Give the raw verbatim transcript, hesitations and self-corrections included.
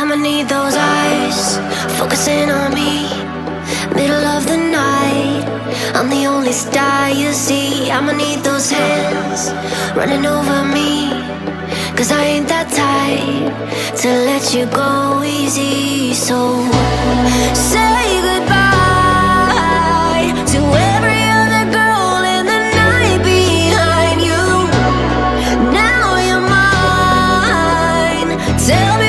I'ma need those eyes focusing on me. Middle of the night, I'm the only star you see. I'ma need those hands running over me, cause I ain't that type to let you go easy. So say goodbye to every other girl in the night behind you. Now you're mine. Tell me